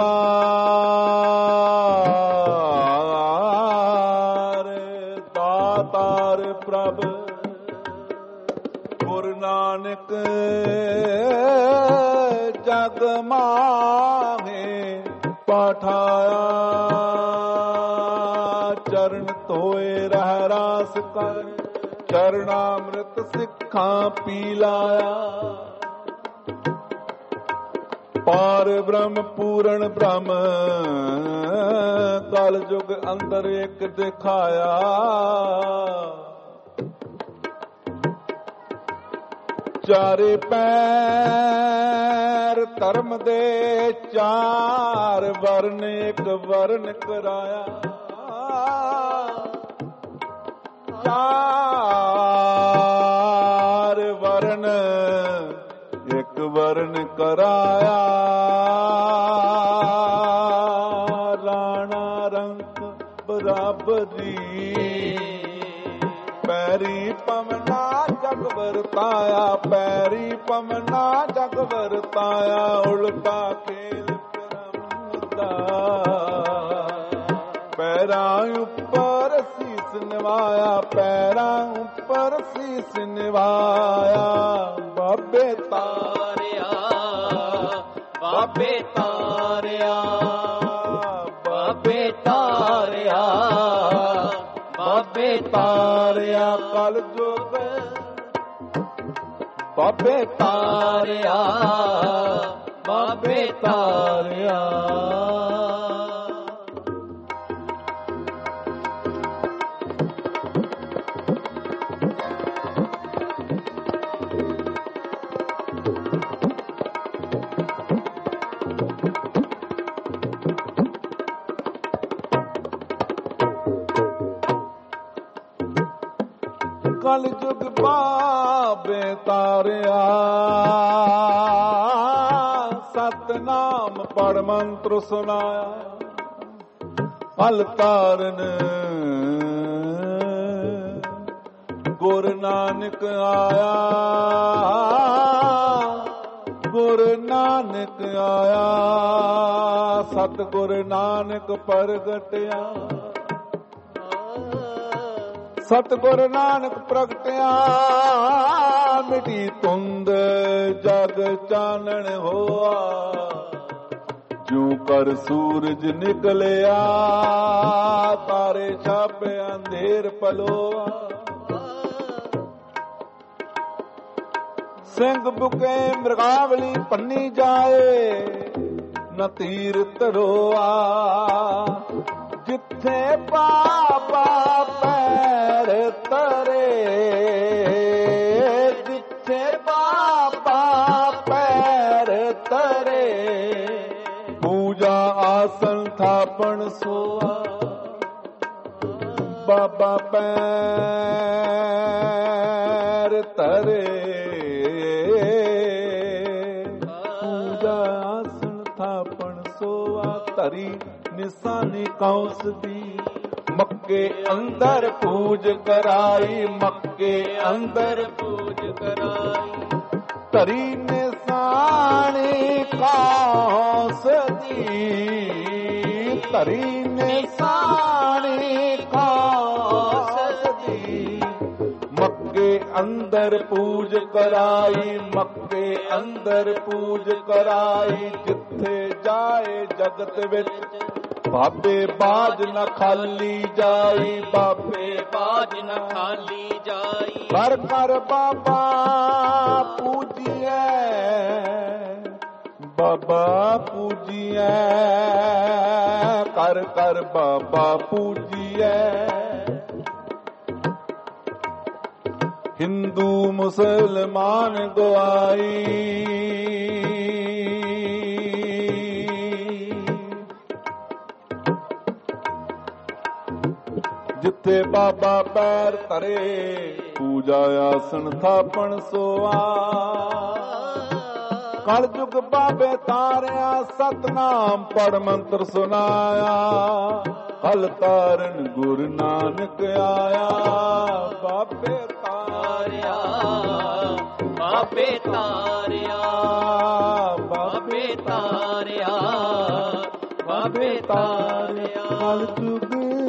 ਪੁਕਾਰ, ਦਾਤਾਰ ਪ੍ਰਭ ਗੁਰੂ ਨਾਨਕ ਜਗ ਮਾਹੇ ਪਠਾਇਆ। ਚਰਨ ਧੋਏ ਰਹਿ ਰਾਸ ਕਰ, ਚਰਨਾਮ੍ਰਿਤ ਸਿੱਖਾਂ ਪੀ ਲਾਇਆ। ਪਾਰ ਬ੍ਰਹਮ ਪੂਰਨ ਬ੍ਰਹਮ ਕਲ ਜੁਗ ਅੰਦਰ ਇੱਕ ਦਿਖਾਇਆ। ਚਾਰੇ ਪੈਰ ਧਰਮ ਦੇ, ਚਾਰ ਵਰਨ ਇੱਕ ਵਰਨ ਕਰਾਇਆ। ਚਾਰ ਵਰਨ ਇੱਕ ਵਰਨ ਕਰਾਇਆ। ਰਾਣਾ ਰੰਗ ਬਰਾਬਰੀ, ਪੈਰੀ ਪਵਨਾ ਜਗ ਵਰਤਾਇਆ, ਪੈਰੀ ਪਵਨਾ ਜਗ ਵਰਤਾਇਆ। ਉਲਟਾ ਖੇਲ ਕਰਮ ਦਾ, ਪੈਰਾਂ ਉੱਪਰ ਸੀਸ ਨਿਵਾਇਆ, ਪੈਰਾਂ ਉੱਪਰ ਸੀਸ ਨਿਵਾਇਆ। ਬਾਬੇ ਤਾਰਿਆ, ਬਾਬੇ ਤਾਰਿਆ, ਬਾਬੇ ਤਾਰਿਆ, ਬਾਬੇ ਤਾਰਿਆ। ਕਲ ਜੁਗ ਬਾਬੇ ਤਾਰਿਆ, ਬਾਬੇ ਤਾਰਿਆ। ਕਲ ਜੁਗ ਬਾਬੇ ਤਾਰਿਆ, ਸਤਨਾਮ ਪੜ ਮੰਤਰ ਸੁਨਾਇਆ। ਫਲ ਤਾਰਨ ਗੁਰ ਨਾਨਕ ਆਇਆ, ਗੁਰ ਨਾਨਕ ਆਇਆ, ਸਤਿਗੁਰ ਨਾਨਕ ਪ੍ਰਗਟਿਆ, ਸਤਿਗੁਰ ਨਾਨਕ ਪ੍ਰਗਟਿਆ, ਮਿਟੀ ਧੁੰਦ ਜਗ ਚਾਨਣ ਹੋਆ, ਜਿਉ ਕਰ ਸੂਰਜ ਨਿਕਲਿਆ, ਤਾਰੇ ਛਾਪੇ ਅੰਧੇਰ ਪਲੋਆ, ਸਿੰਘ ਬੁਕੇ ਮ੍ਰਿਗਾਵਲੀ ਪੰਨੀ ਜਾਏ, ਨ ਤੀਰ ਧਰੋਆ, ਜਿੱਥੇ ਬਾਬਾ ਪੈਰ ਤਰੇ, ਜਿੱਥੇ ਬਾਬਾ ਪੈਰ ਤਰੇ, ਪੂਜਾ ਆਸਨ ਥਾਪਣ ਸੋਆ, ਬਾਬਾ ਪੈਰ ਤਰੇ, ਪੂਜਾ ਆਸਨ ਥਾਪਣ ਸੋਆ, ਧਰੀ ਨਿਸ਼ਾਨੀ ਕੌਸ ਦੀ, ਮੱਕੇ ਅੰਦਰ ਪੂਜ ਕਰਾਈ, ਮੱਕੇ ਅੰਦਰ ਪੂਜ ਕਰਾਈ, ਧਰੀ ਨਿਸ਼ਾਨੀ ਕੌਸ ਦੀ, ਧਰੀ ਨਿਸ਼ਾਨੀ ਕੌਸ ਦੀ, ਮੱਕੇ ਅੰਦਰ ਪੂਜ ਕਰਾਈ, ਮੱਕੇ ਅੰਦਰ ਪੂਜ ਕਰਾਈ, ਜਿੱਥੇ ਜਾਏ ਜਗਤ ਵਿੱਚ ਬਾਬੇ ਬਾਜ ਨ ਖਾਲੀ ਜਾਈ, ਬਾਬੇ ਬਾਜ ਨ ਖਾਲੀ ਜਾਈ, ਕਰ ਕਰ ਬਾਬਾ ਪੂਜੀਐ, ਬਾਬਾ ਪੂਜੀਐ, ਕਰ ਕਰ ਬਾਬਾ ਪੂਜੀਐ, ਹਿੰਦੂ ਮੁਸਲਮਾਨ ਗਵਾਈ, ਜਿੱਥੇ ਬਾਬਾ ਪੈਰ ਧਰੇ, ਪੂਜਾ ਆਸਣ ਥਾਪਣ ਸੋਆ, ਕਲ ਯੁਗ ਬਾਬੇ ਤਾਰਿਆ, ਸਤਨਾਮ ਪੜ ਮੰਤਰ ਸੁਨਾਇਆ, ਕਲ ਤਾਰਨ ਗੁਰੂ ਨਾਨਕ ਆਇਆ, ਬਾਬੇ ਤਾਰਿਆ, ਬਾਬੇ ਤਾਰਿਆ, ਬਾਬੇ ਤਾਰਿਆ, ਬਾਬੇ ਤਾਰਿਆ, ਕਲ ਯੁਗ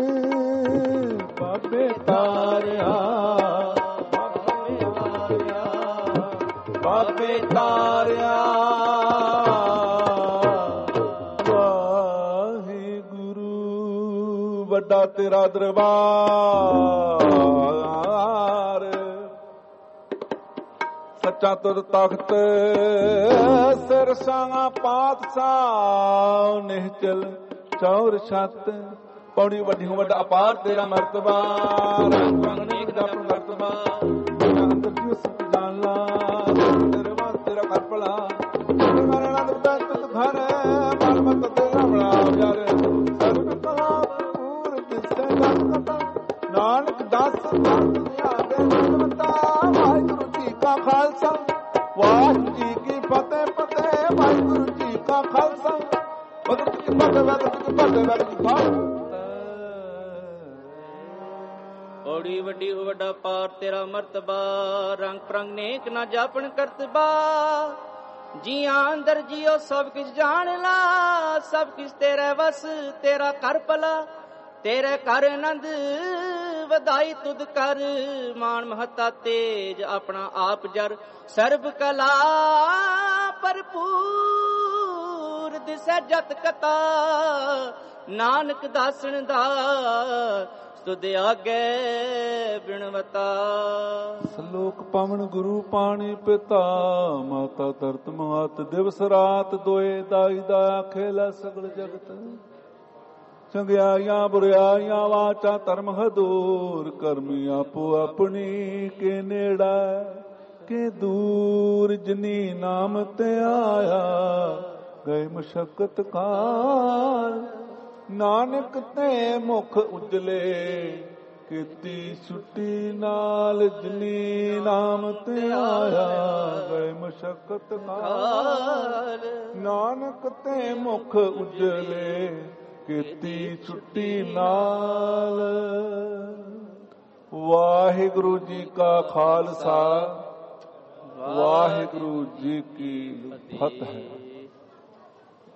ਬਾਬੇ ਤਾਰਿਆ, ਬਾਬੇ ਤਾਰਿਆ, ਬਾਬੇ ਤਾਰਿਆ, ਵਾਹਿਗੁਰੂ ਵੱਡਾ ਤੇਰਾ ਦਰਬਾਰ, ਸੱਚਾ ਤੁਰ ਤਖਤ, ਸਿਰ ਸਾਂਗਾ ਪਾਤਸ਼ਾਹ, ਨਿਹਚਲ ਚੌਰ ਛੱਤ, ਪੌੜੀ ਵੱਡੀ ਹੋ ਵੱਡਾ ਅਪਾਰ ਤੇਰਾ ਮਰਤਬਾ, ਅਨੇਕ ਦਾ ਮਰਤਬਾ, ਅੰਦਰ ਦੀ ਸੁਖ ਜਾਣ ਲਾ, ਤੇਰੇ ਵਾਸ ਤੇਰਾ ਘਰ ਭਲਾ, ਮੇਰੇ ਆਨੰਦ ਦਾ ਤੁਧ ਘਰ, ਮਨ ਮਤ ਤੇਰਾ ਬਣਾ ਯਾਰ, ਸਰਬ ਕਲਾ ਪੂਰ ਜਿਸੇ ਕਤਾ, ਨਾਨਕ ਦਾਸ ਸੰਤ ਆਵੇ ਮਤਾ, ਵਾਹਿਗੁਰੂ ਜੀ ਕਾ ਖਾਲਸਾ, ਵਾਹਿਗੁਰੂ ਜੀ ਕੀ ਫਤਿਹ, ਫਤਿਹ ਵਾਹਿਗੁਰੂ ਜੀ ਕਾ ਖਾਲਸਾ, ਵਾਹਿਗੁਰੂ ਜੀ ਕੀ ਫਤਿਹ, ਵਾਹਿਗੁਰੂ ਜੀ ਕੀ ਫਤਿਹ, ਵਾਹਿਗੁਰੂ ਜੀ ਕੀ ਫਤਿਹ। ਔੜੀ ਵੱਡੀ ਹੋ ਵੱਡਾ ਪਾਰ ਤੇਰਾ ਮਰਤਬਾ, ਰੰਗ ਪ੍ਰੰਗ ਨੇਕ ਨਾ ਜਾਪਣ ਕਰਤਬਾ, ਜੀਆਂ ਅੰਦਰ ਜੀਓ ਸਭ ਕੁਝ ਜਾਣ ਲਾ, ਸਭ ਕੁਝ ਤੇਰੇ ਵਸ, ਤੇਰਾ ਕਰ ਭਲਾ, ਤੇਰੇ ਕਰ ਆਨੰਦ ਵਧਾਈ ਤੁਧ ਕਰ, ਮਾਨ ਮਹੱਤਾ ਤੇਜ ਆਪਣਾ ਆਪ ਜਰ, ਸਰਬ ਕਲਾ ਭਰਪੂਰ ਦਿਸੈ ਜਤ ਕਤਾ, ਨਾਨਕ ਦਾਸਣ ਦਾ ਤੁਧ ਆਗੇ ਬਿਨਵਤਾ। ਸਲੋਕ ਪਵਨ ਗੁਰੂ ਪਾਣੀ ਪਿਤਾ, ਮਾਤਾ ਧਰਤ ਮਹਤ, ਦਿਵਸ ਰਾਤ ਦੋਏ ਦਾਈ ਦਾ, ਖੇਲਾ ਸਗਲ ਜਗਤ, ਚੰਗਿਆਈਆਂ ਬੁਰਿਆਈਆਂ ਵਾਚਾ ਧਰਮ ਹਦੂਰ, ਕਰਮੀ ਆਪੋ ਆਪਣੀ, ਕੇ ਨੇੜਾ ਕੇ ਦੂਰ, ਜਿਨੀ ਨਾਮ ਤੇ ਆਇਆ ਗਏ ਮੁਸ਼ਕਤ ਕਾਲ, ਨਾਨਕ ਤੇ ਮੁਖ ਉਜਲੇ, ਕੀਤੀ ਛੁੱਟੀ ਨਾਲ, ਜਿਨੀ ਨਾਮ ਤੇ ਆਇਆ ਗਏ ਮੁਸ਼ਕਤ ਕਾਲ, ਨਾਨਕ ਤੇ ਮੁਖ ਉਜਲੇ, ਕੀਤੀ ਛੁੱਟੀ ਨਾਲ। ਵਾਹਿ ਵਾਹਿਗੁਰੂ ਜੀ ਕਾ ਖਾਲਸਾ ਵਾਹਿਗੁਰੂ ਜੀ ਕੀ ਫਤਿਹ।